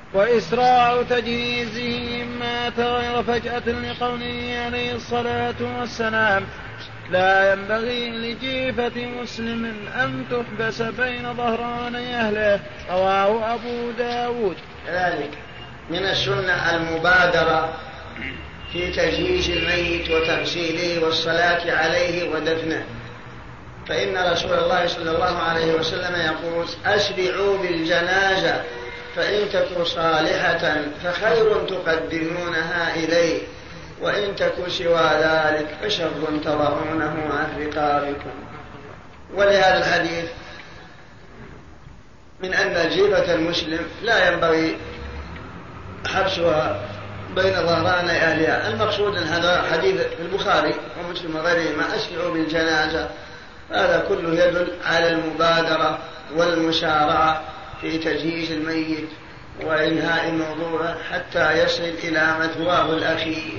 وإسراع تجهيزه إما تغير فجأة لقوله عليه الصلاة والسلام لا ينبغي لجيفة مسلم أن تحبس بين ظهراني أهله. رواه أبو داود. كذلك من السنة المبادرة في تجهيز الميت وتغسيله والصلاة عليه ودفنه، فإن رسول الله صلى الله عليه وسلم يقول أسرعوا بالجنازة فإن تك صالحة فخير تقدمونها إليه وإن تك سوى ذلك فشر تضعونه عن رقابكم. ولهذا الحديث من أن جيفة المسلم لا ينبغي حبسها بين ظهران أهلها. المقصود أن هذا حديث في البخاري ومسلم وغيرهما أسرعوا بالجنازة، هذا كله يدل على المبادرة والمسارعة في تجهيز الميت وإنهاء الموضوع حتى يصل إلى مثواه الأخير.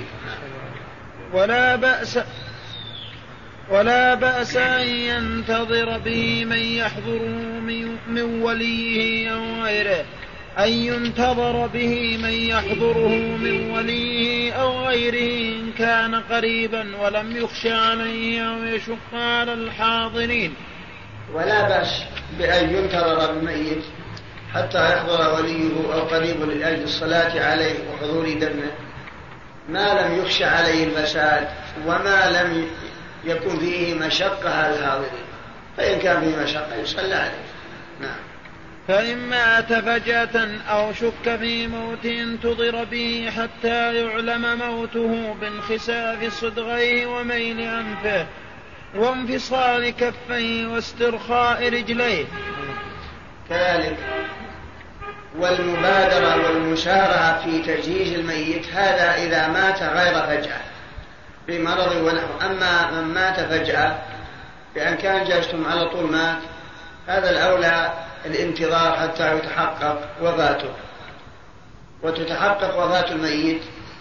ولا بأس أن ينتظر به من يحضره من وليه أو غيره، أن ينتظر به من يحضره من وليه أو غيره إن كان قريبا ولم يخشى عليه أو يشق على الحاضرين. ولا بأس بأن ينتظر الميت حتى يحضر وليه أو قريب لأجل الصلاة عليه وحضور دفنه ما لم يخشى عليه الفساد وما لم يكن فيه مشقة على الحاضرين، فإن كان فيه مشقة يصلى عليه. نعم. فإن مات فجأة أو شك في موت انتظر به حتى يعلم موته بانخساف صدغيه وميل أنفه وانفصال كفيه واسترخاء رجليه. كذلك والمبادرة والمسارعة في تجهيز الميت هذا إذا مات غير فجأة بمرض ونحو. أما من مات فجأة بأن كان جالستم على طول مات، هذا الأولى الانتظار حتى يتحقق وفاته. وتتحقق وفاة الميت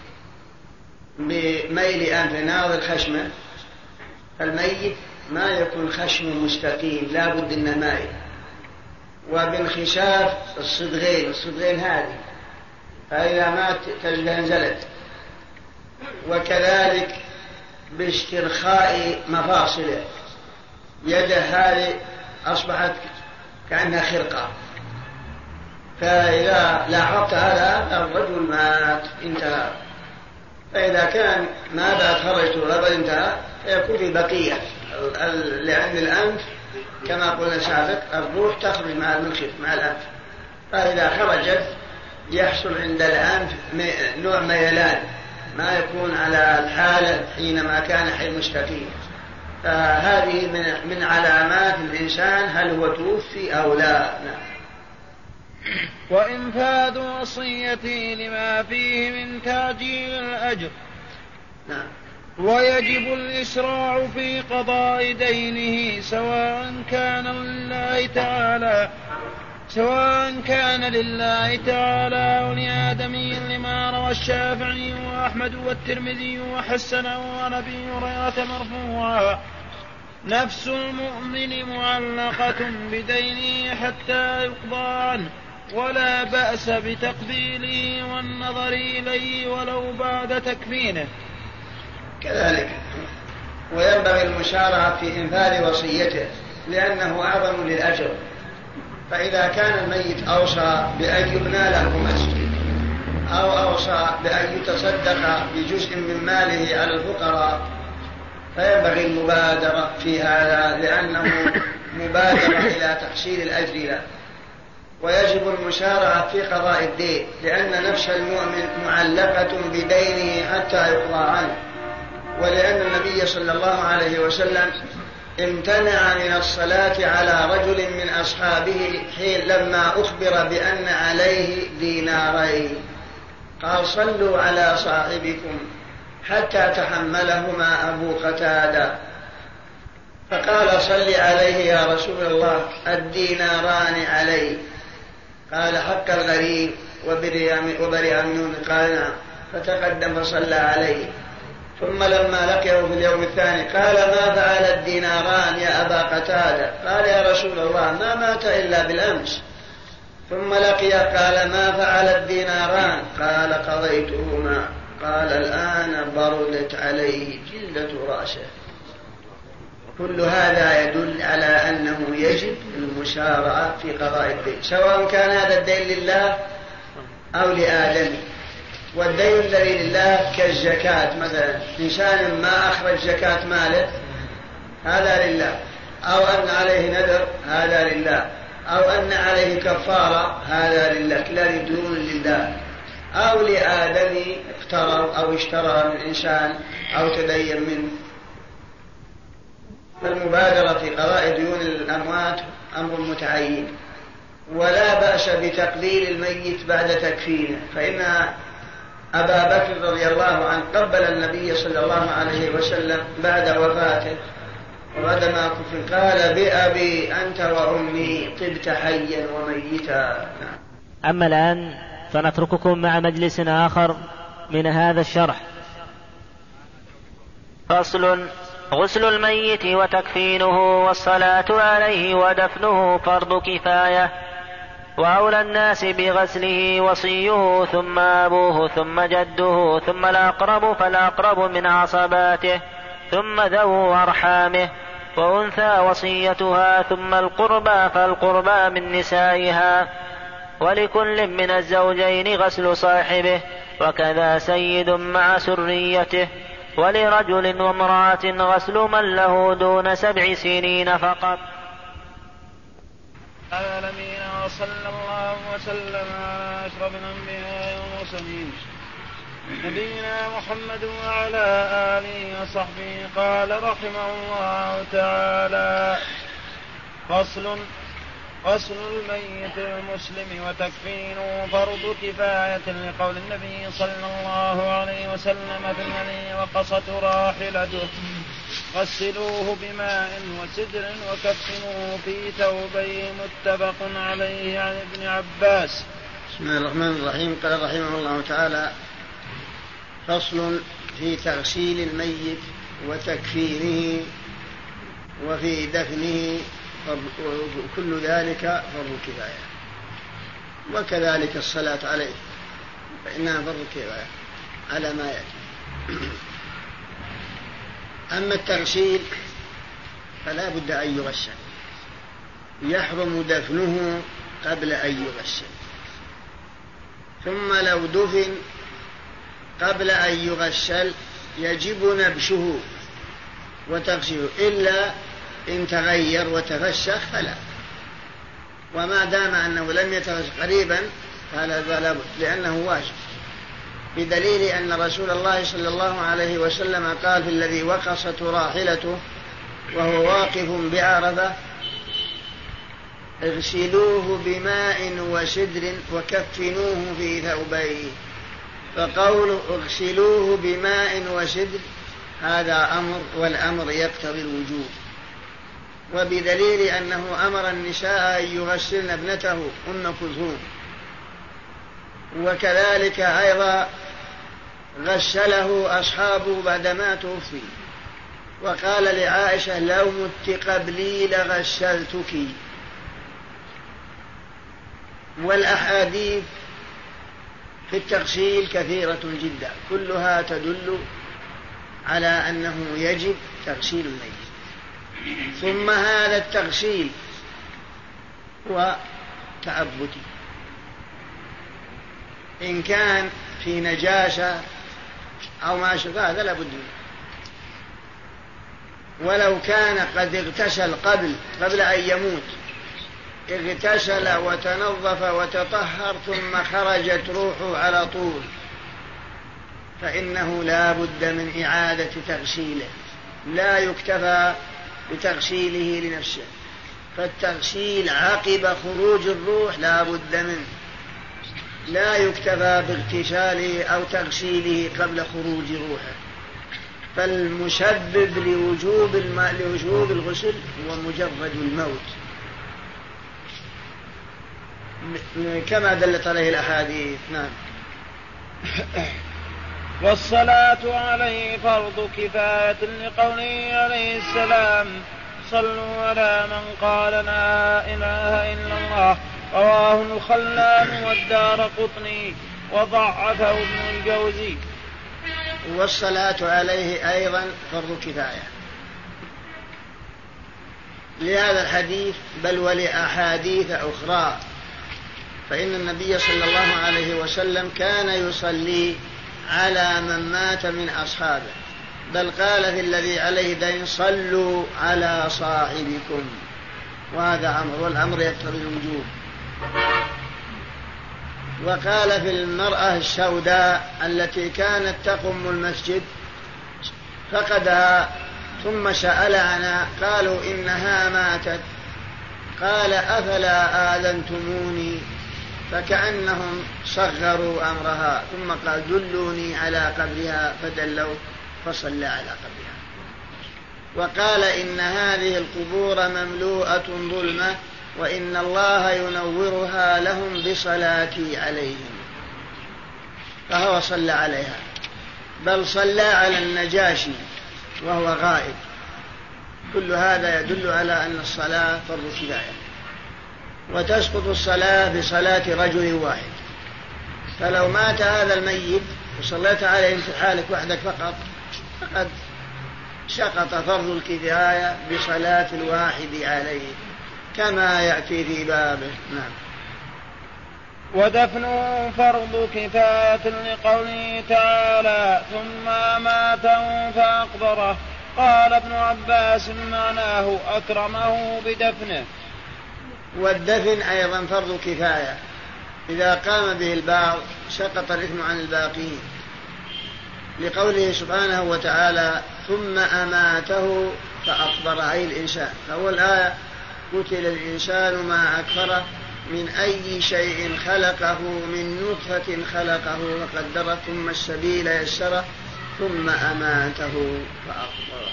بميل أنف ناظر خشمه، الميت ما يكون خشمه مستقيم لا بد إنه مائل، وبانخشاف الصدغين هذه، فإذا مات تجده انزلت. وكذلك باسترخاء مفاصله، يده هذه أصبحت كأنها خرقة، فإذا لاحظت هذا الرجل مات انتهى. فإذا كان ما بعد خرجت الرجل انتهى فيكون في بقية، لأن الأنف كما قلنا سابق الروح تخرج مع المنخف مع الأنف، فإذا خرجت يحصل عند الأنف نوع ميلان ما يكون على الحالة حينما كان حي مستقيم. فهذه من علامات الإنسان هل هو توفي أو لا. وإنفاذ وصيته لما فيه من تأجيل الأجر. نعم. ويجب الإسراع في قضاء دينه سواء كان لله تعالى أو لآدمي، لما روى الشافعي وأحمد والترمذي وحسنه عن أبي هريرة مرفوعا: نفس المؤمن معلقة بدينه حتى يقضى عنه، ولا بأس بتقبيله والنظر إليه ولو بعد تكفينه. كذلك وينبغي المشارعة في إنفاذ وصيته لأنه أعظم للأجر. فإذا كان الميت أوصى بأن يبنى له مسجد أو أوصى بأن يتصدق بجزء من ماله على الفقراء فينبغي المبادرة في هذا لأنه مبادرة إلى تحصيل الأجر له. ويجب المسارعة في قضاء الدين لأن نفس المؤمن معلقة بدينه حتى يقضى عنه، ولأن النبي صلى الله عليه وسلم امتنع من الصلاة على رجل من أصحابه حين لما أخبر بأن عليه دينارين، قال: صلوا على صاحبكم حتى تحملهما أبو قتادة، فقال: صل عليه يا رسول الله، الديناران علي. قال: حق الغريب وبرئ منه. قال: نعم. فتقدم فصلى عليه. ثم لما لقيه في اليوم الثاني قال: ما فعل الديناران يا أبا قتادة؟ قال: يا رسول الله ما مات إلا بالأمس. ثم لقي قال ما فعل الديناران؟ قال قضيتهما. قال الآن بردت عليه جلدة رأسه. كل هذا يدل على أنه يجب المشارعة في قضاء الدين، سواء كان هذا الدين لله أو لآدم. والدين الذي لله كالزكاة مثلا، إنسان ما أخرج زكاة ماله هذا لله، أو أن عليه نذر هذا لله، أو أن عليه كفارة هذا لله، لا دون لله. أو لآدم اقترض أو اشترى من إنسان أو تدين منه. فالمبادرة في قضاء ديون الأموات أمر متعين، ولا بأس بتقبيل الميت بعد تكفينه، فإن أبا بكر رضي الله عنه قبل النبي صلى الله عليه وسلم بعد وفاته وبعدما كفن، قال بأبي أنت وأمي طبت حيا وميتا. أما الآن فنترككم مع مجلس آخر من هذا الشرح. فصل: غسل الميت وتكفينه والصلاة عليه ودفنه فرض كفاية، وأولى الناس بغسله وصيه ثم أبوه ثم جده ثم الأقرب فالأقرب من عصباته ثم ذو أرحامه، وأنثى وصيتها ثم القربى فالقربى من نسائها، ولكل من الزوجين غسل صاحبه، وكذا سيد مع سريته، ولرجل وامرأة غسل من له دون 7 سنين فقط. العالمين، وصلى الله وسلم على أشرف الأنبياء والمرسلين نبينا محمد وعلى آله وصحبه. قال رحمه الله تعالى: غسل الميت المسلم وتكفينه فرض كفاية، لقول النبي صلى الله عليه وسلم في الذي وقصت راحلته: غسلوه بماء وسدر وكفنوه في ثوبين. متفق عليه عن ابن عباس. بسم الله الرحمن الرحيم. قال رحمه الله تعالى: فصل في تغسيل الميت وتكفينه وفي دفنه، وكل ذلك فرض كفاية، وكذلك الصلاة عليه فإنها فرض كفاية على ما يأتي. أما التغسيل فلا بد أن يغسل، يحرم دفنه قبل أن يغسل، ثم لو دفن قبل أن يغسل يجب نبشه وتغسيله، إلا إن تغير وتفسخ فلا. وما دام أنه لم يتفسخ قريبا فهذا لا بد، لأنه واجب، بدليل أن رسول الله صلى الله عليه وسلم قال في الذي وقصت راحلته وهو واقف بعرفة: اغسلوه بماء وسدر وكفنوه في ثوبين. فقول اغسلوه بماء وسدر هذا أمر، والأمر يقتضي الوجوب، وبدليل أنه أمر النساء أن يغسلن ابنته أم كلثوم، وكذلك أيضا غسله أصحابه بعدما توفي، وقال لعائشة: لو مت قبلي لغسلتك. والأحاديث في التغسيل كثيرة جدا، كلها تدل على أنه يجب تغسيل الميت. ثم هذا التغسيل هو تعبدي، إن كان في نجاسة أو ما شابه هذا لابد منه، ولو كان قد اغتسل قبل أن يموت، اغتسل وتنظف وتطهر ثم خرجت روحه على طول، فإنه لا بد من إعادة تغسيله، لا يكتفى بتغسيله لنفسه، فالتغسيل عقب خروج الروح لا بد منه، لا يكتفى باغتساله أو تغسيله قبل خروج روحه. فالمسبب لوجوب الغسل هو مجرد الموت، كما دلت عليه الأحاديث. نعم. والصلاة عليه فرض كفاية، لقوله عليه السلام: صلوا على من قال لا إله إلا الله رواه الخلال والدارقطني وضعفه ابن الجوزي. والصلاة عليه أيضا فرض كفاية لهذا الحديث بل ولأحاديث أخرى، فإن النبي صلى الله عليه وسلم كان يصلي على من مات من أصحابه، بل قال في الذي عليه دين صلوا على صاحبكم، وهذا أمر، والأمر يقتضي الوجوب. وقال في المرأة السوداء التي كانت تقم المسجد فقدها ثم سأل عنها قالوا إنها ماتت، قال أفلا آذنتموني، فكأنهم صغروا أمرها، ثم قال دلوني على قبرها فدلوا فصلى على قبرها. وقال إن هذه القبور مملوءة ظلمة وإن الله ينورها لهم بصلاتي عليهم، فهو صلى عليها، بل صلى على النجاشي وهو غائب. كل هذا يدل على أن الصلاة فرض كفاية، وتسقط الصلاة بصلاة رجل واحد، فلو مات هذا الميت وصليت عليه في حالك وحدك فقط فقد سقط فرض الكفاية بصلاة الواحد عليه كما يأتي في بابه. نعم. ودفنه فرض كفاية لقوله تعالى ثم أماته فأقبره. قال ابن عباس معناه أكرمه بدفنه. والدفن أيضا فرض كفاية، إذا قام به البعض سقط الإثم عن الباقين، لقوله سبحانه وتعالى ثم أماته فأقبره، أي الإنسان. فأول آية قتل الإنسان ما أكفره من أي شيء خلقه من نطفة خلقه وقدره ثم السبيل يسره ثم أماته فأقبره،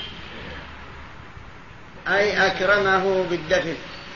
أي أكرمه بالدفن.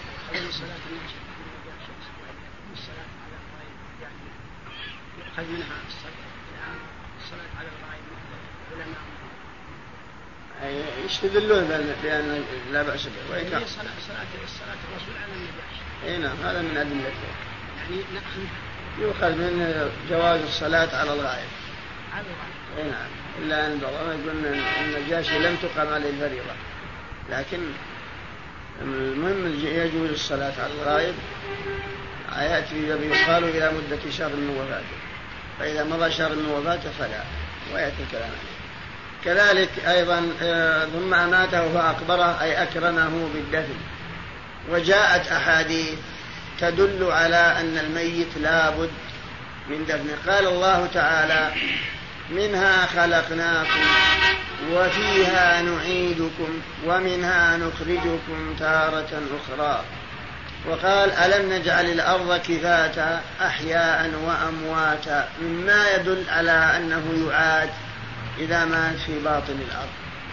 يستدلون بأن لا بأس به، وإن كان صلاة الرسول على النجاشي. نعم، هذا من أدلته، يعني يؤخذ من جواز الصلاة على الغائب. نعم، إلا أن بعضهم يقول أن النجاشي لم تقم عليه الفريضة، لكن المهم يجوز الصلاة على الغائب. يأتي يقال إلى مدة شهر من وفاته، فإذا مضى شهر من وفاته فلا، ويأتي الكلام. كذلك أيضا ثم أماته فأقبره، أي أكرمه بالدفن. وجاءت أحاديث تدل على أن الميت لا بد من دفنه. قال الله تعالى منها خلقناكم وفيها نعيدكم ومنها نخرجكم تارة أخرى. وقال ألم نجعل الأرض كفاتا أحياء وأمواتا، مما يدل على أنه يعاد إذا مات في باطن الأرض.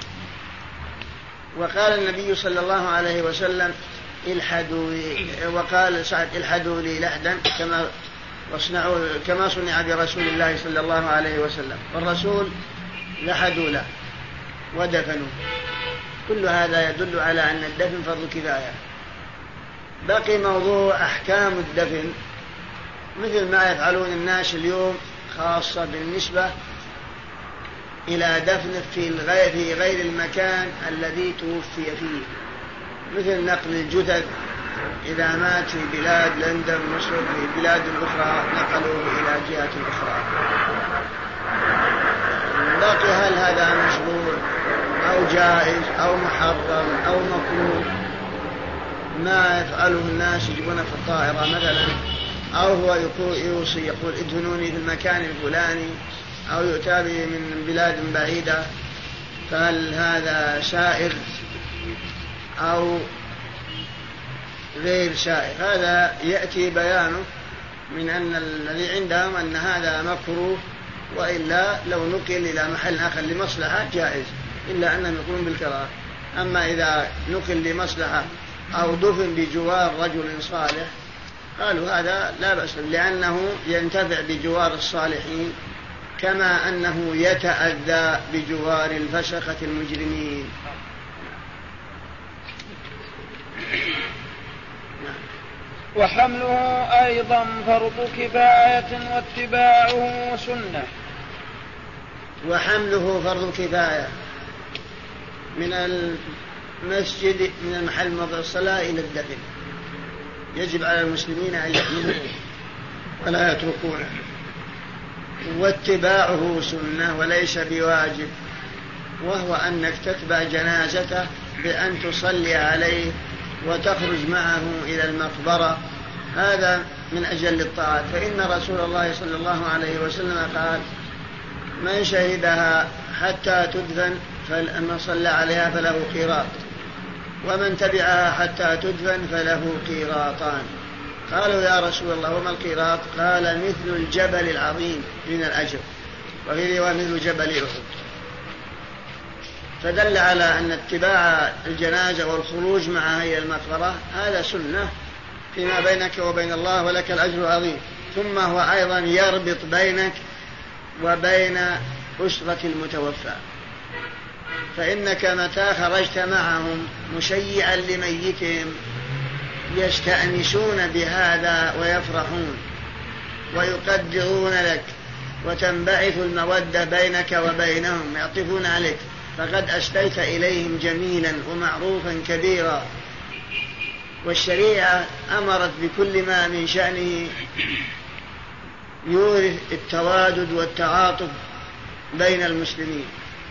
وقال النبي صلى الله عليه وسلم وقال سعد الحدوا لي لحدا كما صنع برسول الله صلى الله عليه وسلم، والرسول لحدوا له ودفنوا. كل هذا يدل على أن الدفن فرض كفاية. بقي موضوع أحكام الدفن، مثل ما يفعلون الناس اليوم، خاصة بالنسبة إلى دفن في غير المكان الذي توفي فيه، مثل نقل الجثث إذا مات في بلاد لندن مصر في بلاد أخرى نقلوه إلى جهة أخرى. باقي هل هذا مشروع أو جائز أو محرم أو مكروه؟ ما يفعله الناس يجيبون في الطائرة مثلا، أو هو يوصي يقول ادفنوني في المكان الفلاني، أو يؤتى به من بلاد بعيدة، فهل هذا سائغ أو غير سائغ؟ هذا يأتي بيانه من أن الذي عندهم أن هذا مكروه، وإلا لو نقل إلى محل آخر لمصلحة جائز، إلا أنهم يقولون بالكراهة. أما إذا نقل لمصلحة أو دفن بجوار رجل صالح قالوا هذا لا بأس، لأنه ينتفع بجوار الصالحين كما أنه يتأذى بجوار الفسقة المجرمين. وحمله أيضا فرض كفاية واتباعه سنة. وحمله فرض كفاية من المسجد من المحل موضع الصلاة إلى الدفن، يجب على المسلمين أن يحملوه ولا يتركونه، واتباعه سنة وليس بواجب، وهو أنك تتبع جنازته بأن تصلي عليه وتخرج معه إلى المقبرة، هذا من أجل الطاعات. فإن رسول الله صلى الله عليه وسلم قال: من شهدها حتى تدفن فمن صلى عليها فله قيراط، ومن تبعها حتى تدفن فله قيراطان. قالوا: يا رسول الله وما القيراط؟ قال: مثل الجبل العظيم من الأجر، وفي رواية مثل جبل أحد. فدل على أن اتباع الجنازة والخروج معها إلى المقبرة هذا سنة فيما بينك وبين الله، ولك الأجر العظيم. ثم هو أيضا يربط بينك وبين أسرة المتوفى، فإنك متى خرجت معهم مشيعا لميتهم يستأنسون بهذا ويفرحون ويقدرون لك، وتنبعث المودة بينك وبينهم، يعطفون عليك، فقد أسديت إليهم جميلا ومعروفا كبيرا. والشريعة أمرت بكل ما من شأنه يورث التوادد والتعاطف بين المسلمين.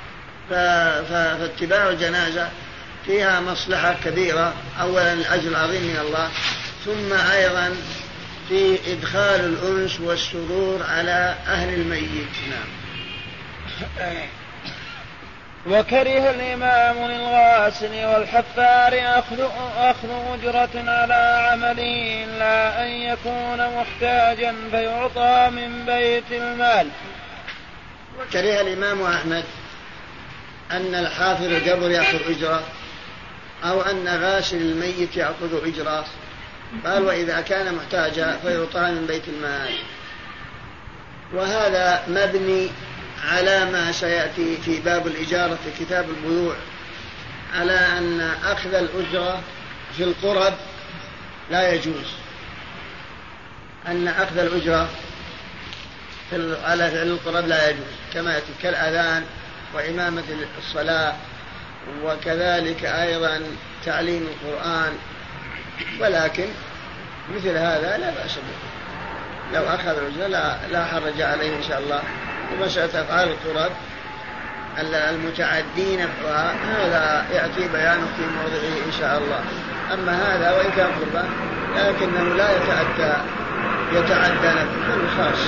فاتباع الجنازة فيها مصلحة كبيرة، أولا الأجر العظيم من الله، ثم أيضا في إدخال الأنس والسرور على أهل الميت. نعم. وكره الإمام للغاسل والحفار أخذ أجرة على عمله إلا أن يكون محتاجا فيعطى من بيت المال. وكره الإمام أحمد أن الحافر القبر يأخذ أجرة، أو أن غاسل الميت يأخذ أجرة، قال: وإذا كان محتاجا فيعطى من بيت المال. وهذا مبني على ما سيأتي في باب الإجارة في كتاب البيوع، على أن أخذ الأجرة في القرب لا يجوز، أن أخذ الأجرة على فعل القرب لا يجوز، كما يأتي كالأذان وإمامة الصلاة، وكذلك أيضا تعليم القرآن. ولكن مثل هذا لا بأس به، لو أخذ الأجرة لا حرج عليه إن شاء الله. ومسألة أفعال القرب المتعدين هذا يأتي بيانه في موضعه إن شاء الله. أما هذا وإن كان قربا لكنه لا يتعدى نفسه خاص.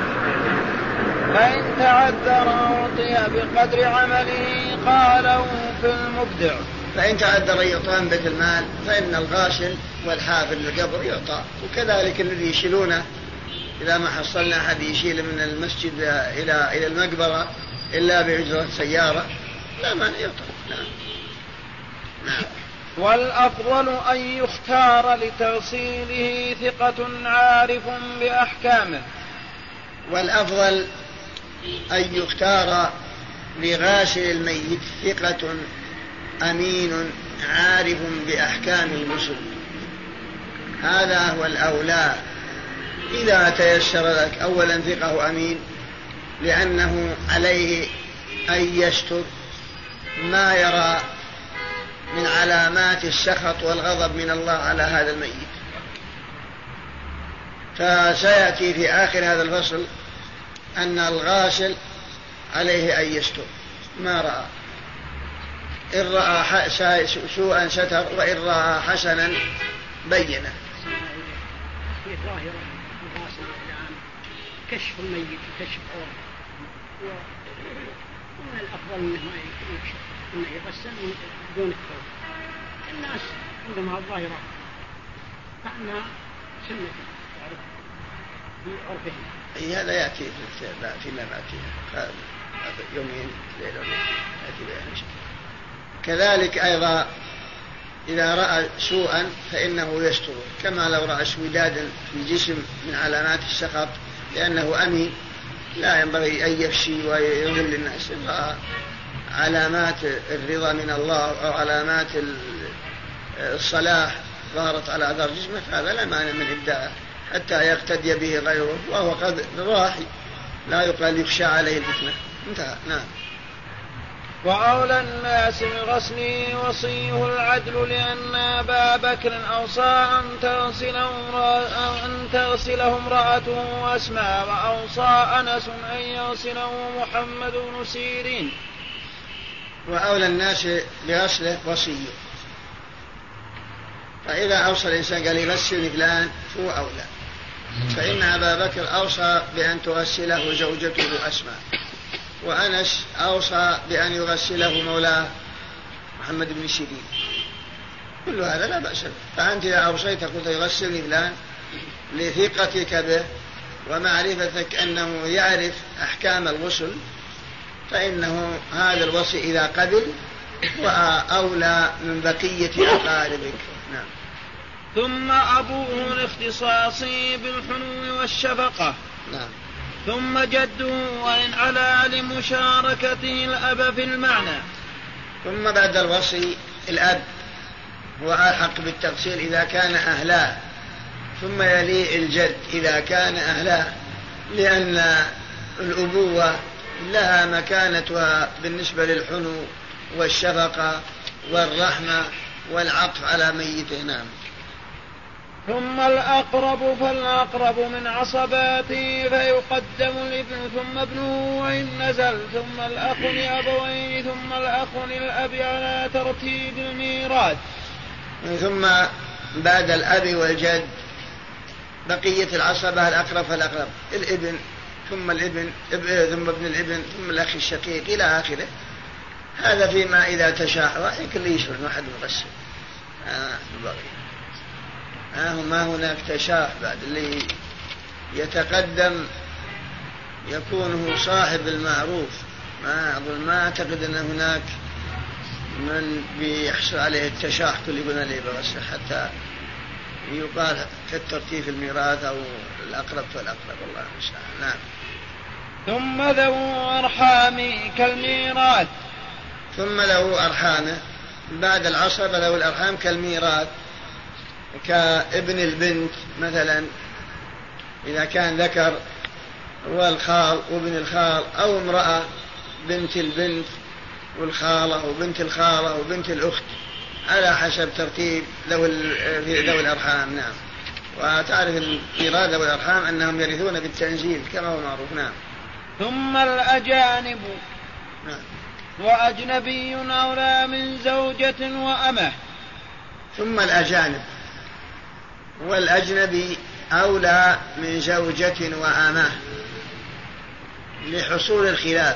فإن تعذر أعطي بقدر عمله، قالوا في المبدع. فإن تعذر يعطى من بيت المال، فإن الغاسل والحافر للقبر يعطى، وكذلك الذي يشيلونه إذا ما حصلنا أحد يشيل من المسجد إلى المقبرة إلا بأجرة سيارة لا مانع يعطى. نعم. والأفضل أن يختار لتوصيله ثقة عارف بأحكامه. والأفضل أن يختار لغاسل الميت ثقة أمين عارف بأحكام الغسل، هذا هو الأولى إذا تيسر لك. أولا ثقة أمين، لأنه عليه أن يستر ما يرى من علامات السخط والغضب من الله على هذا الميت. فسيأتي في آخر هذا الفصل أن الغاسل عليه أن يستر ما رأى، إن رأى سوءا ستر، وإن رأى حسنا بينه. في ظاهرة الغاسل الآن كشف الميت وكشف عورته، ومن الأفضل أنه يكشف، أنه يغسل دون الثوب. الناس عندما الظاهرة فإنها سنة في عرفهم. هذا يأتي فيما بعد يومين ليلة يأتي بيان. كذلك أيضا إذا رأى سوءا فإنه يستر، كما لو رأى اسودادا في جسم من علامات السخط، لأنه أمين لا ينبغي أن يفشي ويذل الناس. إن رأى علامات الرضا من الله أو علامات الصلاح ظهرت على أثر جسمه فهذا لا مانع من إبداعه حتى يقتدي به غيره، وهو قد راحي لا يقال يخشى عليه الفتنة. انتهى. نعم. وأولى الناس بغسله وصيه العدل، لأن أبا بكر أوصى أن تغسله امرأته أسماء، وأوصى أنس أن يغسله محمد بن سيرين. وأولى الناس بغسله وصيه، فإذا أوصى الإنسان قال يغسل فلان فهو أولى، فإن أبا بكر أوصى بأن تغسله زوجته أسماء، وأنس أوصى بأن يغسله مولاه محمد بن سيرين، كل هذا لا بأس. فأنت إذا أوصيت قلت يغسلني فلان لثقتك به ومعرفتك أنه يعرف أحكام الغسل، فإنه هذا الوصي إذا قبل وأولى من بقية أقاربك. نعم. ثم أبوه لاختصاصه بالحنو والشفقة. نعم. ثم جده وإن علا لمشاركته الأب في المعنى. ثم بعد الوصي الأب هو أحق بالتغسيل إذا كان أهلاه، ثم يلي الجد إذا كان أهلاه، لأن الأبوة لها مكانتها بالنسبة للحنو والشفقة والرحمة والعطف على ميته. نعم. ثم الأقرب فالأقرب من عصباته فيقدم الابن ثم ابنه وإن نزل، ثم الأخ لأبوين ثم الأخ للأب على ترتيب الميراث. ثم بعد الأب والجد بقية العصبة الأقرب فالأقرب، الابن ثم الابن ثم ابن الابن ثم الأخ الشقيق إلى آخره. هذا فيما إذا تشاح يمكن يشعر أنه أحد مغسل. ما هناك تشاح بعد اللي يتقدم يكون هو صاحب المعروف. ما أعتقد أن هناك من بيحصل عليه التشاح كل يقول لي بغسل حتى يقال كالترتيب الميراث أو الأقرب فالأقرب. والله المستعان. نعم. ثم ذو أرحام كالميراث. ثم له أرحامه بعد العصبة، له الأرحام كالميراث، كابن البنت مثلا إذا كان ذكر والخال وابن الخال، أو امرأة بنت البنت والخالة وبنت الخالة وبنت الأخت على حسب ترتيب ذوي الأرحام. نعم. وتعرف الميراث ذوي الأرحام أنهم يرثون بالتنزيل كما هو معروف. نعم. ثم الأجانب. نعم. وأجنبي أولى من زوجة وأمه. ثم الأجانب والأجنبي أولى من زوجة وأمه لحصول الخلاف.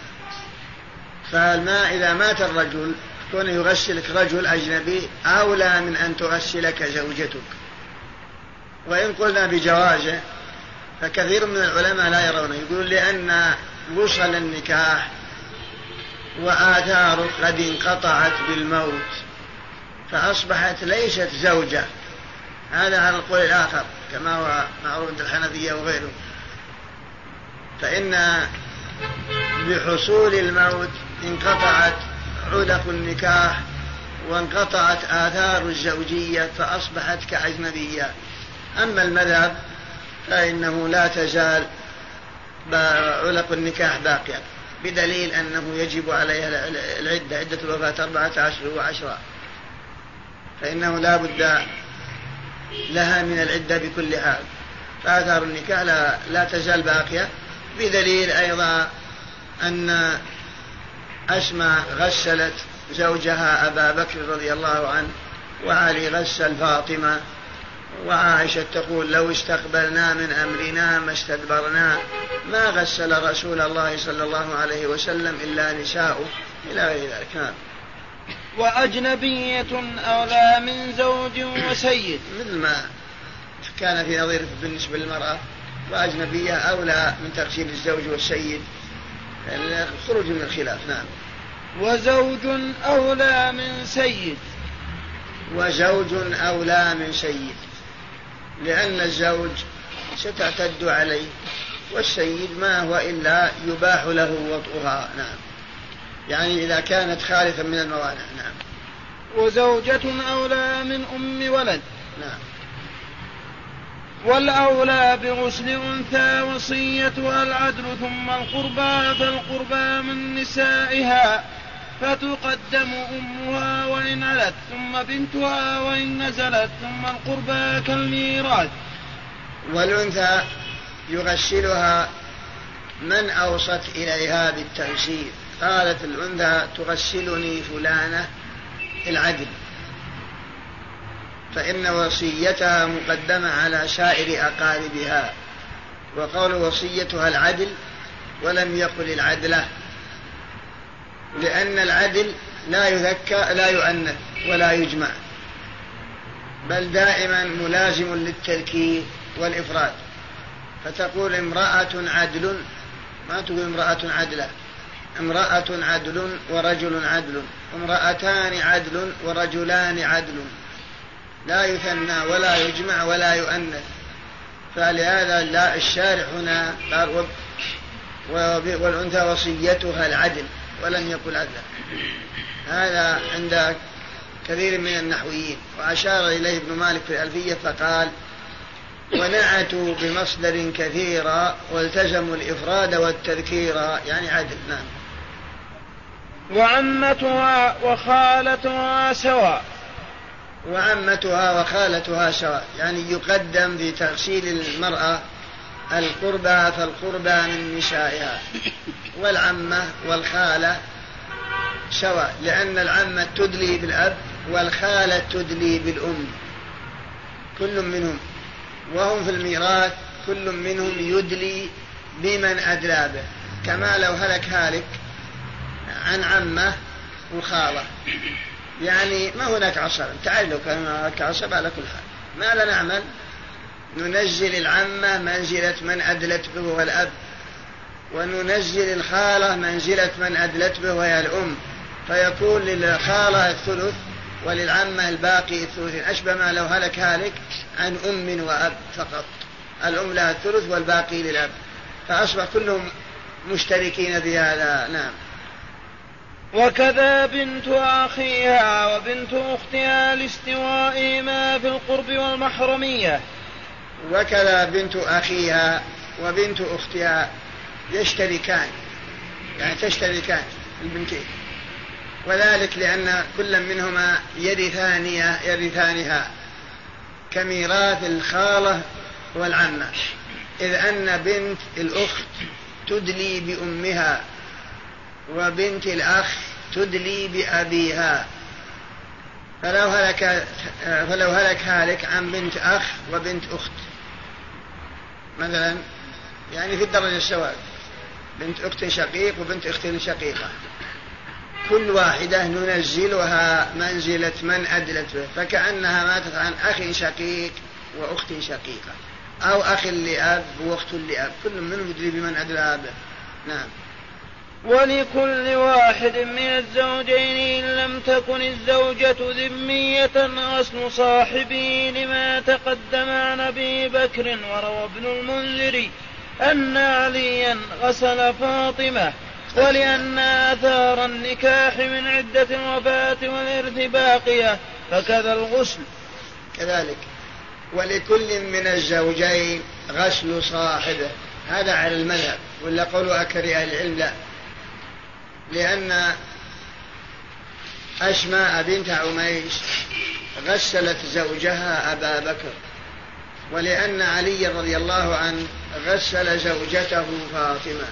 فالماء إذا مات الرجل كون يغسلك رجل أجنبي أولى من أن تغسلك زوجتك. وإن قلنا بجوازه فكثير من العلماء لا يرونه، يقول لأن وصل النكاح وآثاره قد انقطعت بالموت فأصبحت ليست زوجة. هذا على القول الآخر كما هو معروف عند الحنفية وغيره. فإن بحصول الموت انقطعت علق النكاح وانقطعت آثار الزوجية فأصبحت كأجنبية. أما المذهب فإنه لا تزال علق النكاح باقية، بدليل أنه يجب عليها العدة، عدة الوفاة 14 و10، فإنه لا بد لها من العدة بكل حال. فآثار النكاح لا تزال باقية، بدليل أيضا أن أسماء غسلت زوجها أبا بكر رضي الله عنه، وعلي غسل فاطمة، وعائشة تقول لو استقبلنا من أمرنا ما استدبرنا، ما غسل رسول الله صلى الله عليه وسلم إلا نساؤه إلى غير ذلك. وأجنبية أولى من زوج وسيد، مثل ما كان في نظير بالنسبة للمرأة، وأجنبية أولى من تغسيل الزوج والسيد خروج من الخلاف. نعم. وزوج أولى من سيد. وزوج أولى من سيد، لأن الزوج ستعتد عليه، والسيد ما هو إلا يباح له وطئها. نعم. يعني إذا كانت خالفا من الموانع. نعم. وزوجة أولى من أم ولد. نعم. والأولى بغسل أنثى وصيتها العدل ثم القربى، فالقربى من نسائها فتقدم أمها وإن علت، ثم بنتها وإن نزلت، ثم القربى كالميراث. والأنثى يغسلها من أوصت إليها بالتغسيل. قالت الأنثى تغسلني فلانة العدل، فإن وصيتها مقدمة على سائر أقاربها، وقول وصيتها العدل ولم يقل العدلة، لأن العدل لا يذكى لا يؤنث ولا يجمع، بل دائما ملازم للتذكير والإفراد، فتقول امرأة عدل، ما تقول امرأة عدلة. امرأة عدل ورجل عدل، امرأتان عدل ورجلان عدل، لا يثنى ولا يجمع ولا يؤنث. فلهذا لا الشارع هنا قال والأنثى وصيتها العدل ولم يقل عدلا. هذا عند كثير من النحويين، وأشار إليه ابن مالك في الألفية فقال ونعتوا بمصدر كثيرا والتزموا الإفراد والتذكير، يعني عدل. نعم. وعمتها وخالتها سواء. وعمتها وخالتها سواء، يعني يقدم في تغسيل المرأة القربى، فالقربى من نسائها، والعمة والخالة سواء، لأن العمة تدلي بالأب والخالة تدلي بالأم، كل منهم وهم في الميراث كل منهم يدلي بمن أدلى به، كما لو هلك هالك عن عمة وخالة، يعني ما هناك عصب. تعال لو كان هناك عصب على كل حال ما لا نعمل، ننزل العمة منزلة من أدلت به والأب، وننزل الخالة منزلة من أدلت به وهي الأم، فيكون للخالة الثلث وللعمة الباقي الثلث، أشبه ما لو هلك هالك عن أم وأب فقط، الأم لها الثلث والباقي للأب، فأصبح كلهم مشتركين في هذا. نعم. وكذا بنت أخيها وبنت أختها لاستوائهما في القرب والمحرمية. وكذا بنت أخيها وبنت أختها يشتركان، يعني تشتركان البنتين، وذلك لأن كل منهما يرثانها كميراث الخالة والعمة، إذ أن بنت الأخت تدلي بأمها وبنت الأخ تدلي بأبيها، فلو هلك هالك عن بنت أخ وبنت أخت مثلا، يعني في الدرجة السواء، بنت أخت شقيق وبنت أخت شقيقة، كل واحدة ننزلها منزلة من أدلت به، فكأنها ماتت عن أخ شقيق وأخت شقيقة، أو أخ لأب وأخت لأب، كل منهم يدري بمن أدلى به. نعم. ولكل واحد من الزوجين إن لم تكن الزوجة ذمية غسل صاحبه، لما تقدم عن أبي بكر. وروى ابن المنذر أن عليا غسل فاطمة، ولأن آثار النكاح من عدة الوفاة والإرث باقية، فكذا الغسل. كذلك ولكل من الزوجين غسل صاحبه، هذا على المذهب، ولا قولوا أكثر أهل العلم لا، لأن أسماء بنت عميس غسلت زوجها أبا بكر، ولأن علي رضي الله عنه غسل زوجته فاطمة،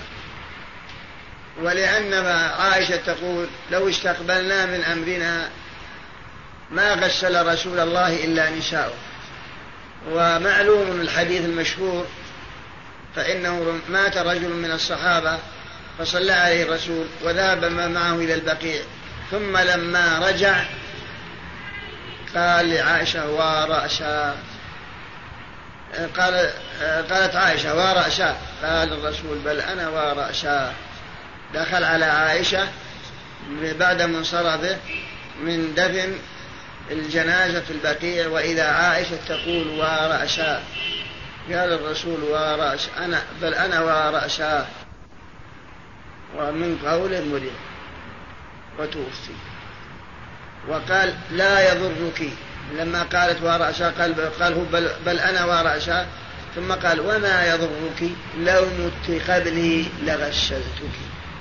ولأن عائشة تقول لو استقبلنا من أمرنا ما غسل رسول الله إلا نساؤه. ومعلوم الحديث المشهور، فإنه مات رجل من الصحابة فصلى عليه الرسول وذهب معه إلى البقيع، ثم لما رجع قال لعائشة ورأسا، قالت عائشة ورأسا، قال الرسول بل أنا ورأسا. دخل على عائشة بعد منصرفه من دفن الجنازة في البقيع، وإذا عائشة تقول ورأسا، قال الرسول ورأس أنا بل أنا ورأسا، ومن قوله مريض وتوفي. وقال لا يضرك، لما قالت وراء شاة قال هو بل أنا وراء شاة، ثم قال وما يضرك لو مت قبلي لغسلتك،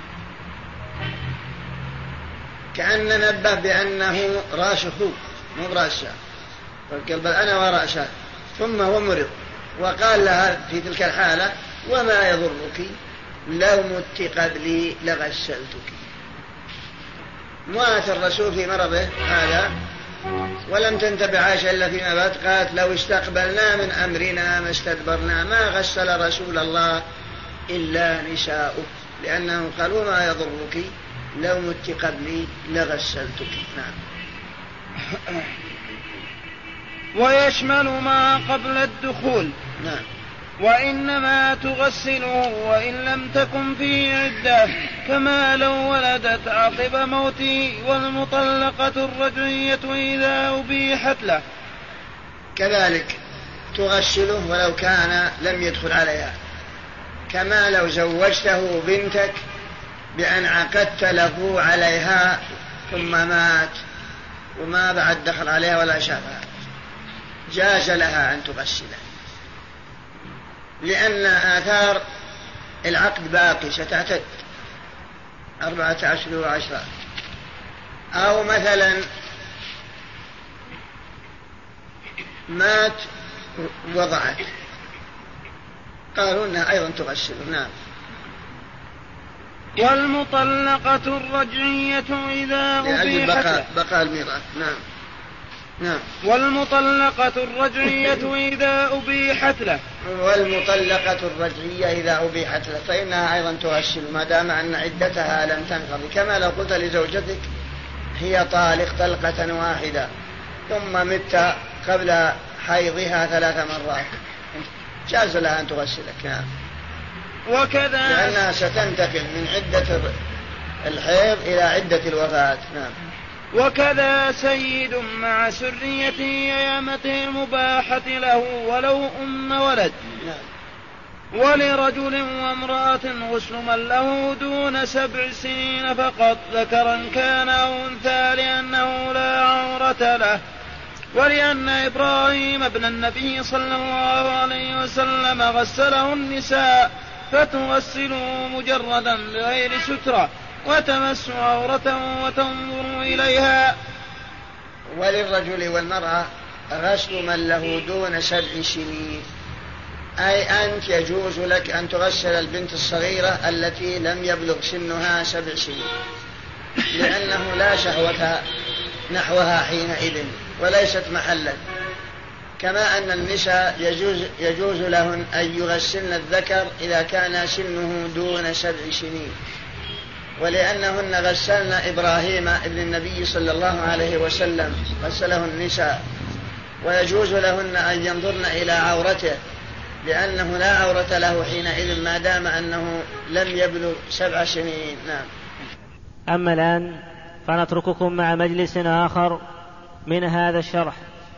كأن نبه بأنه راشخ مو براس شاة، قال بل أنا وراء شاة، ثم هو مرض وقال لها في تلك الحالة وما يضرك لو مت قبلي لغسلتك. مات الرسول في مرضه هذا ولم تنتبه عائشة إلا فيما بعد، قالت لو استقبلنا من أمرنا ما استدبرنا ما غسل رسول الله إلا نساؤه، لأنه قال وما يضرك لو مت قبلي لغسلتك. نعم. ويشمل ما قبل الدخول. نعم. وإنما تغسله وإن لم تكن فيه عدة، كما لو ولدت عقب موته. والمطلقة الرجعية إذا أبيحت له كذلك تغسله ولو كان لم يدخل عليها، كما لو زوجته بنتك بأن عقدت له عليها ثم مات وما بعد دخل عليها ولا شافها، جاز لها أن تغسله، لأن آثار العقد باقي ستعتد 14 أشهر و10. أو مثلا مات وضعت قالوا أنها أيضا تغسل. نعم. والمطلقة الرجعية إذا أبيحت بقى الميراث. نعم. نعم. والمطلقة الرجعية إذا أبيحت له. والمطلقة الرجعية إذا أبيحت له فإنها أيضا تغسل ما دام أن عدتها لم تنقضي، كما لو قلت لزوجتك هي طالق طلقة واحدة ثم مت قبل حيضها 3 مرات، جاز لها أن تغسلك. نعم. وكذا لأنها ستنتقل من عدة الحيض إلى عدة الوفاة. نعم. وكذا سيد مع سريته أيامته المباحة له ولو ولد. نعم. ولرجل وامرأة غسل من له دون 7 سنين فقط، ذكرا كان أو أنثى، لأنه لا عورة له. ولأن إبراهيم ابن النبي صلى الله عليه وسلم غسله النساء، فتغسله مجردا بغير سترة وتمس عورته وتنظر إليها. وللرجل والمرأة غسل من له دون 7 سنين، أي أنت يجوز لك أن تغسل البنت الصغيرة التي لم يبلغ سنها 7 سنين، لأنه لا شهوة نحوها حينئذ وليست محلا، كما أن النساء يجوز لهن أن يغسلن الذكر إذا كان سنه دون 7 سنين، ولأنهن غسلن إبراهيم ابن النبي صلى الله عليه وسلم غسله النساء، ويجوز لهن أن ينظرن إلى عورته، لأنه لا عورة له حينئذ ما دام أنه لم يبلغ 7 سنين. نعم. أما الآن فنترككم مع مجلس آخر من هذا الشرح.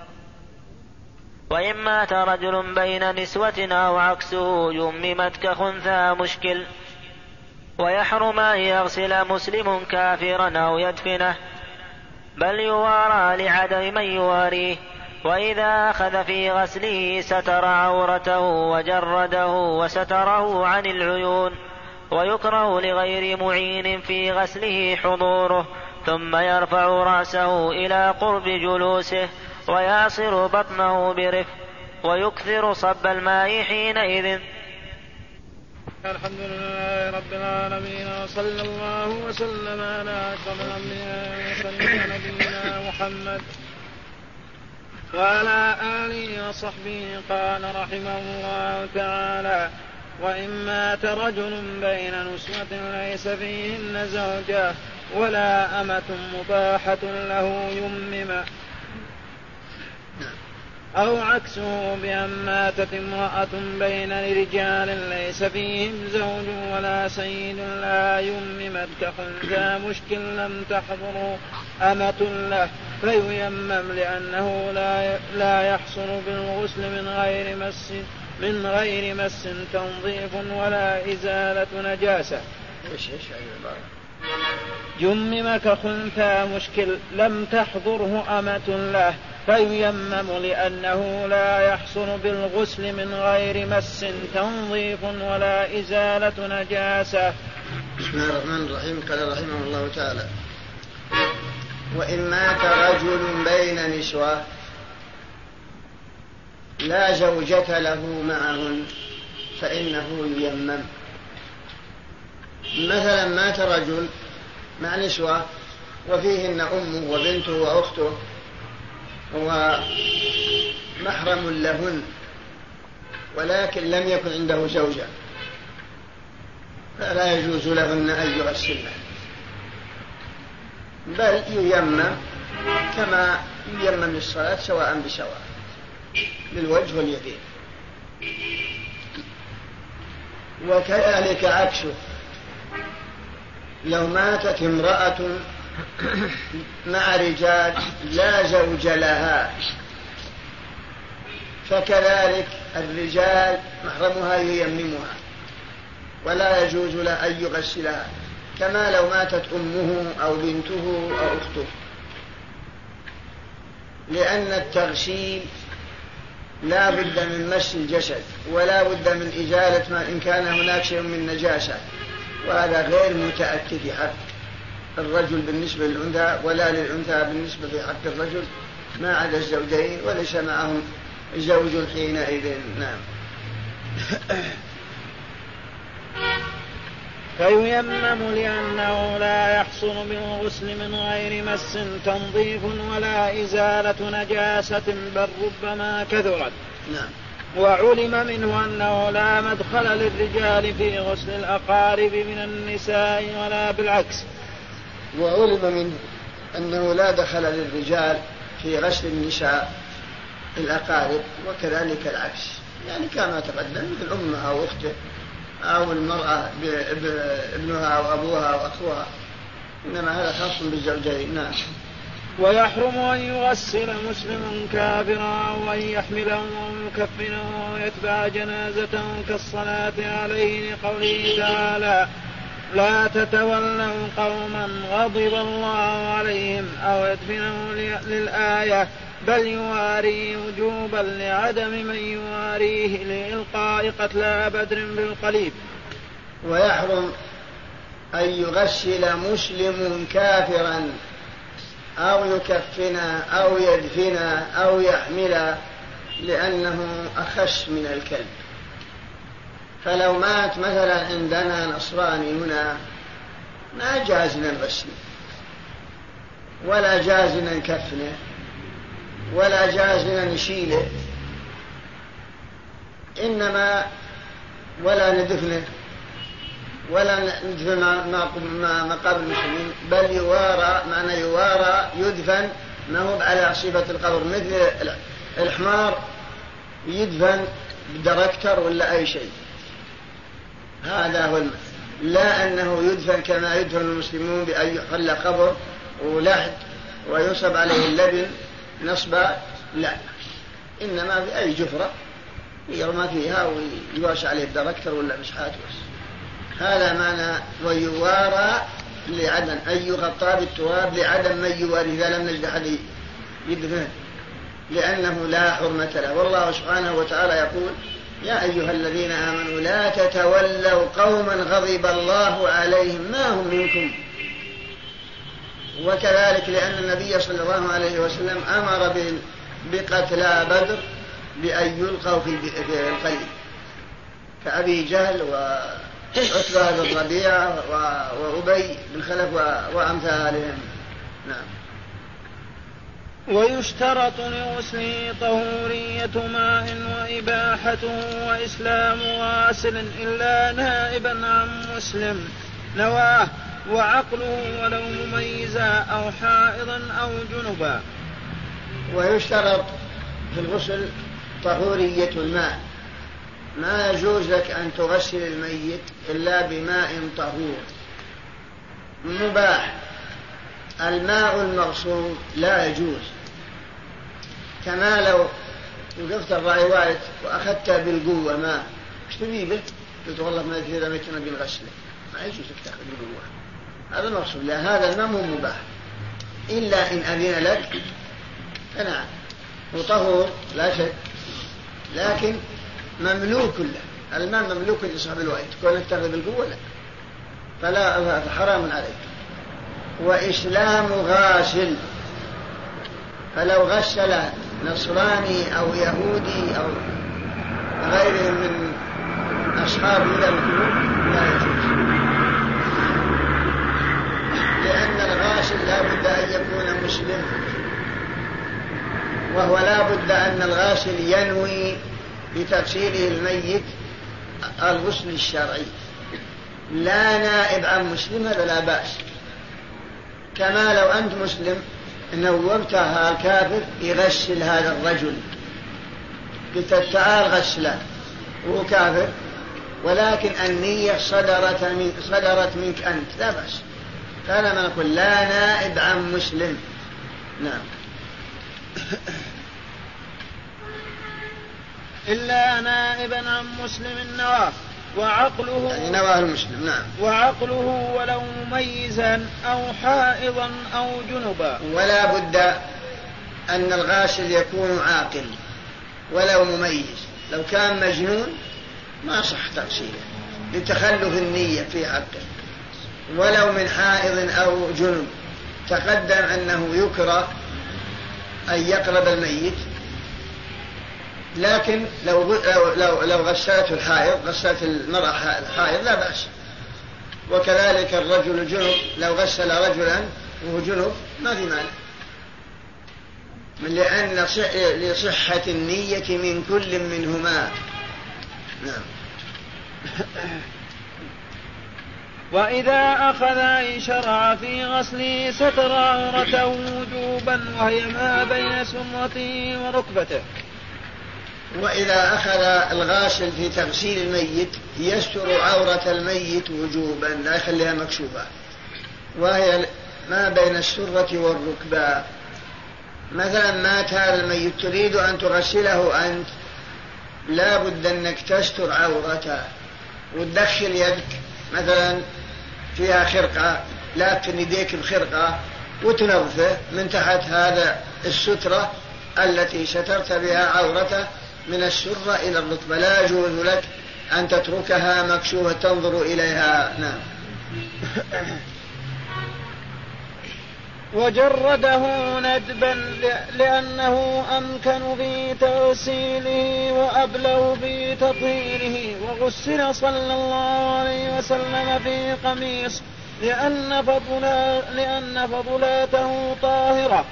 وإن مات رجل بين نسوة أو عكسه يممت كخنثى مشكل، ويحرم أن يغسل مسلم كافرا أو يدفنه، بل يوارى لعدم من يواريه. وإذا أخذ في غسله ستر عورته وجرده وستره عن العيون. ويكره لغير معين في غسله حضوره، ثم يرفع رأسه إلى قرب جلوسه ويعصر بطنه برفق، ويكثر صب الماء حينئذ. الحمد لله رب العالمين، وصلى الله وسلم على أشرف الأنبياء والمرسلين نبينا محمد وعلى آله وصحبه. قال رحمه الله تعالى: وإن مات رجل بين نسوة ليس فيهن زوجة ولا أمة مباحة له يمم، أو عكسه بأن ماتت امرأة بين رجال ليس فيهم زوج ولا سيد لا يممت كخنثى مشكل لم تحضر أمة له، فييمم، لأنه لا يحصل بالغسل من غير مس تنظيف ولا إزالة نجاسة. جمم كخنثى مشكل لم تحضره أمة له فييمم لأنه لا يحصل بالغسل من غير مس تنظيف ولا إزالة نجاسة. بسم الله الرحمن الرحيم. قال رحمه الله تعالى: وإن مات رجل بين نسوة لا زوجة له معهن فإنه ييمم. مثلا مات رجل مع نسوة وفيهن أمه وبنته وأخته ومحرم لهن ولكن لم يكن عنده زوجة فلا يجوز لهن أن يغسلن بل ييمم كما ييمم للصلاة سواء بسواء للوجه واليدين. وكذلك عكسه لو ماتت امرأة مع رجال لا زوج لها فكذلك الرجال محرمها ييممها ولا يجوز له أن يغسلها كما لو ماتت أمه أو بنته أو أخته، لأن التغسيل لا بد من مس الجسد ولا بد من إزالة ما إن كان هناك شيء من نجاسة، وهذا غير متأتي في حق الرجل بالنسبة للأنثى ولا للأنثى بالنسبة في حق الرجل ما عدا الزوجين وليس معهم زوج حينئذ. نعم. فييمم لأنه لا يحصل بالغسل من غير مس تنظيف ولا إزالة نجاسة بل ربما كثرت. نعم. وعلم منه أنه لا مدخل للرجال في غسل الأقارب من النساء ولا بالعكس. وعلم منه أنه لا دخل للرجال في غسل النساء الأقارب وكذلك العكس، يعني كما تقدم مثل أمها أو أخته أو المرأة بابنها أو أبوها أو أخوها، إنما هذا خاص بالزوجين. نعم. ويحرم أن يغسل مسلم كافرا أو أن يحمله أو يكفنه أو يتبع جنازته كالصلاة عليه لقوله تعالى: لا تتولوا قوما غضب الله عليهم أو يدفنه للآية، بل يواري وجوبا لعدم من يواريه لإلقاء قتلى بدر بالقليب. ويحرم أن يغسل مسلم كافرا أو يكفنا أو يدفنا أو يحملا لأنه أخش من الكلب. فلو مات مثلا عندنا نصراني هنا ما جازنا نغسله ولا جازنا نكفنه ولا جازنا نشيله، إنما ولا ندفنه ولا ندفن مقابر المسلمين، بل يوارى. معنى يوارى يدفن ما هو على صفة القبر، مثل الحمار يدفن بدركتر ولا أي شيء، هذا هو لا أنه يدفن كما يدفن المسلمون بأن يحل قبر ولحد وينصب عليه اللبن نصبا، لا، إنما في أي جفرة يرمى فيها ويواش عليه الدركتر ولا مسحات بس. هذا معنى ويوارى لعدم أن يغطى بالتراب لعدم من يواري إذا لم نجد أحد يدفنه لأنه لا حرمة له. والله سبحانه وتعالى يقول: يا أيها الذين آمنوا لا تتولوا قوما غضب الله عليهم ما هم منكم. وكذلك لأن النبي صلى الله عليه وسلم أمر بقتلى بدر بأن يلقوا في القليب كأبي جهل وعتبة بن ربيعة وأبي بن خلف وأمثالهم. نعم. ويشترط لغسله طهورية ماء وإباحته وإسلام غاسل إلا نائبا عن مسلم نواه وعقله ولو مميزا أو حائضا أو جنبا. ويشترط في الغسل طهورية الماء، ما يجوز لك أن تغسل الميت إلا بماء طهور مباح. الماء المغسول لا يجوز، كما لو وقفت الرأي وأخذت بالقوة ماء ايش تبي به؟ قلت والله ما يكفي إذا ميتنا بنغسله، ما يجوز لك تأخذ بالقوة، هذا المقصود. لا، هذا الماء مو مباح إلا إن أذن لك فنعم، وطهور لا شك، لكن مملوك له، الماء مملوك لصاحب الوقت، كونك تأخذ بالقوة لا، فلا، حرام عليك. وإسلام غاسل، فلو غسل نصراني أو يهودي أو غيرهم من أصحاب الكلوب لا يجوز، لأن الغاسل لا بد أن يكون مسلم، وهو لا بد أن الغاسل ينوي بتغسيله الميت الغسل الشرعي، لا نائب عن مسلم، هذا لا بأس. كما لو أنت مسلم نوبتها الكافر يغسل هذا الرجل، قلت تعال غسله وهو كافر، ولكن النية صدرت منك أنت، لا بأس. فأنا ما نقول لا نائب عن مسلم. نعم. إلا نائبا عن مسلم نواه وعقله، يعني نواه المسلم. نعم. وعقله ولو مميزا أو حائضا أو جنبا. ولا بد أن الغاسل يكون عاقل ولو مميز، لو كان مجنون ما صح تغسيله لتخلف النية في حقه، ولو من حائض أو جنب. تقدم أنه يكره أن يقرب الميت، لكن لو غسلته الحائض، غسلت المرأة الحائض لا بأس. وكذلك الرجل الجنب لو غسل رجلا وهو جنب ما في مانع، لأن لصحة النية من كل منهما. نعم. وإذا أخذ أي شرع في غسله ستر عورته وجوبا، وهي ما بين سرته وركبته. وإذا أخذ الغاسل في تغسيل الميت يستر عورة الميت وجوبا، لا يخليها مكشوفة، وهي ما بين السرة والركبة. مثلا مات هذا الميت تريد أن تغسله أنت، لا بد أنك تستر عورته وتدخل يدك مثلا فيها خرقة، لكن يديك بخرقة وتنظفه من تحت هذا السترة التي سترت بها عورته من السرة إلى الركبة. لا يجوز لك أن تتركها مكشوفة تنظر إليها. نعم. وجرده ندبا لأنه أمكن في تغسيله وأبلغ في تطهيره. وغسل صلى الله عليه وسلم في قميص لأن فضلاته طاهرة،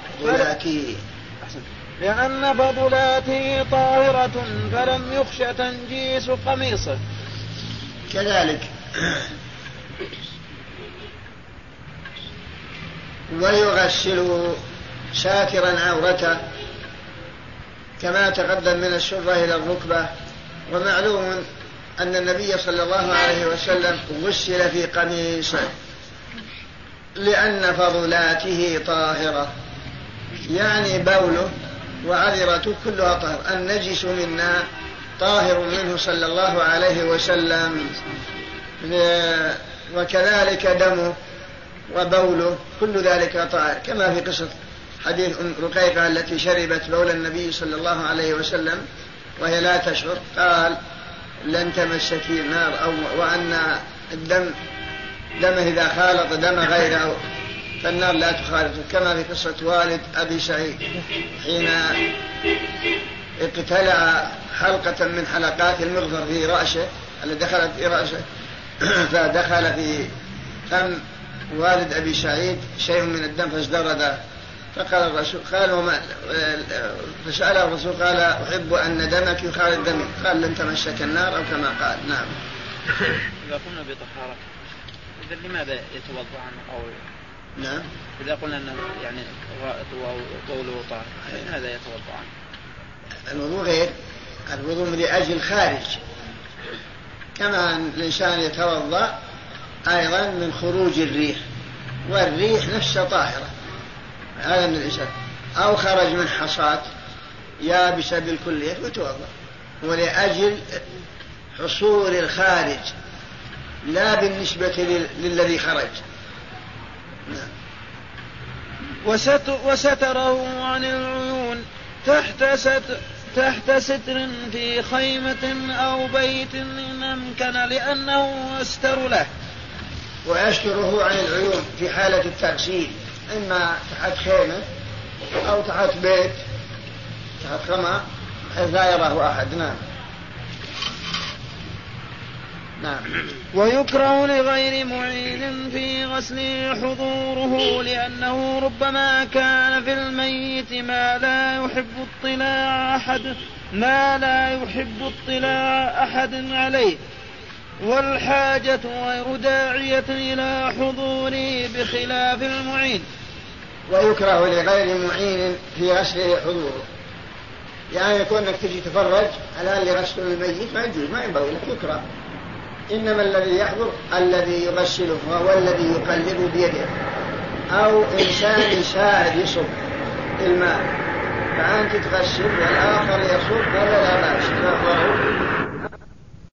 لأن فضلاته طاهرة فلم يخش تنجيس قميصه. كذلك ويغسل ساترا عورته كما تقدم من السرة إلى الركبة. ومعلوم أن النبي صلى الله عليه وسلم غسل في قميصه لأن فضلاته طاهرة، يعني بوله وعذرته كلها طاهر، النجس منا طاهر منه صلى الله عليه وسلم، وكذلك دمه وبوله كل ذلك طاهر، كما في قصة حديث رقيقة التي شربت بول النبي صلى الله عليه وسلم وهي لا تشعر، قال لن تمسكي النار، وأن الدم دمه إذا خالط دم غيره فالنار لا تخالطه، كما في قصة والد أبي سعيد حين اقتلع حلقة من حلقات المغفر في رأسه التي دخلت في رأسه، فدخل في فم والد أبي سعيد شيء من الدم فازدرد، فقال الرسول فسأله الرسول قال أحب أن دمك يخالط دمي، قال لن تمسك النار أو كما قال. نعم. إذا قلنا بطهارة إذا لماذا يتوضأ عنه؟ أو نعم، إذا قلنا أنه يعني قوله طاهر لماذا يتوضأ عنه؟ الوضوء غير الوضوء لأجل خارج، كما الإنسان يتوضأ أيضا من خروج الريح، والريح نفسها طاهرة، هذا من الإنسان، أو خرج من حصاة يابسة بالكلية وتوضأ، ولأجل حصول الخارج لا بالنسبة للذي خرج. وستره عن العيون تحت ستر في خيمة أو بيت إن أمكن لأنه أستر له. ويستره عن العيون في حالة التغسيل، إما تحت خيمة أو تحت بيت تحت خماء حيث لا يراه أحد. نعم. ويكره لغير معين في غسله حضوره لأنه ربما كان في الميت ما لا يحب اطلاع أحد عليه والحاجة غير داعية إلى حضوره بخلاف المعين. ويكره لغير معين في غسله حضوره، يعني يكون انك تجي تفرج على اللي غسل الميت ما يجوز، ما ينبغي لك، يكره. انما الذي يحضر الذي يغسله هو الذي يقلبه بيده، او انسان يساعد يصب الماء فانت تغسل والاخر يصب، هذا لا باس،